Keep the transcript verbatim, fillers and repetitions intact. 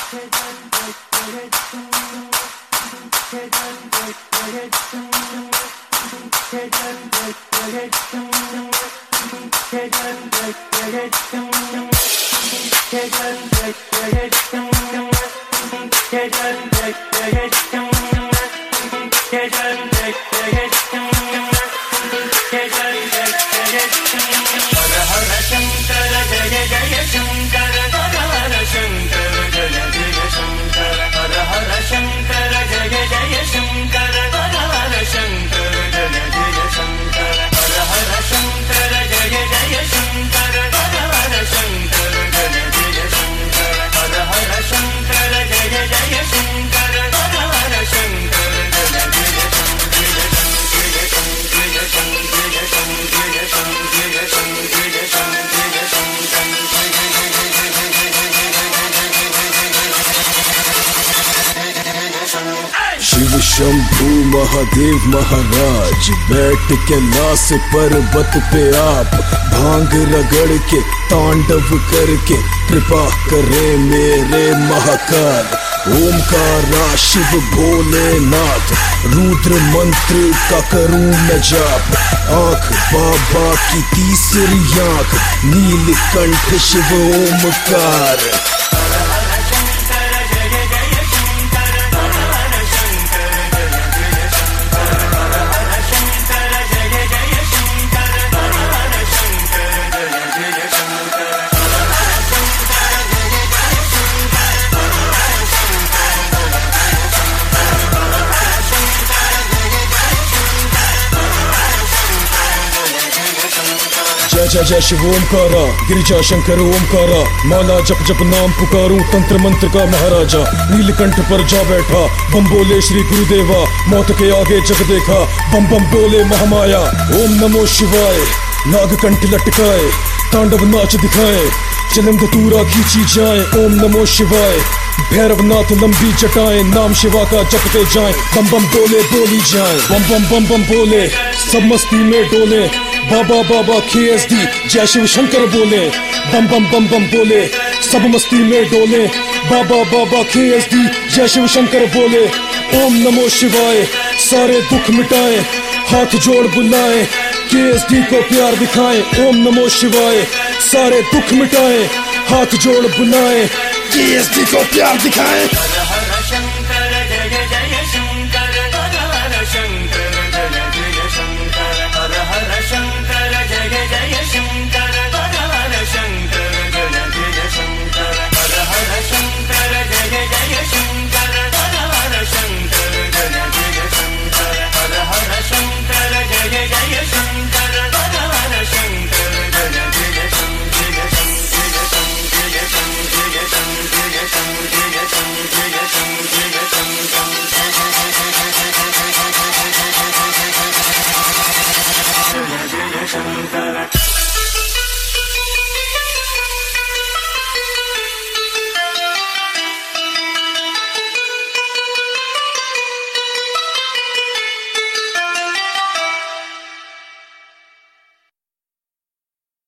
शिव शंभू महादेव महाराज बैठ के लास पर्वत पे आप भांग रगड़ के तांडव करके कृपा करें मेरे महाकाल। ओमकारा शिव भोलेनाथ रुद्र मंत्र का करूं मैं जाप। आंख बाबा की तीसरी आंख नीलकंठ शिव ओमकार। जय जय जय शिव ओमकारा गिरिजा शंकर ओमकारा। माला जप जप नाम पुकारूं तंत्र मंत्र का महाराजा। नीलकंठ पर जा बैठा बम बोले श्री गुरुदेवा। मौत के आगे जग देखा बम बम बोले महामाया। ओम नमो शिवाय नागकंठ लटकाए तांडव नाच दिखाए चलम धतूरा खींची जाए। ओम नमो शिवाय भैरवनाथ लंबी जटाएं नाम शिवा का जपते जाएं। बम बम बोले बोली जाएं बम बम बम बम बोले सब मस्ती में डोले। बाबा बाबा के एस डी जय शिव शंकर बोले बम बम बम बम बोले सब मस्ती में डोले। बाबा बाबा के एस डी जय शिव शंकर बोले। ओम नमो शिवाय सारे दुख मिटाए हाथ जोड़ बुलाए के एस डी को प्यार दिखाएं। ओम नमो शिवाय सारे दुख मिटाए हाथ जोड़ बुलाए के एस डी को प्यार दिखाएं।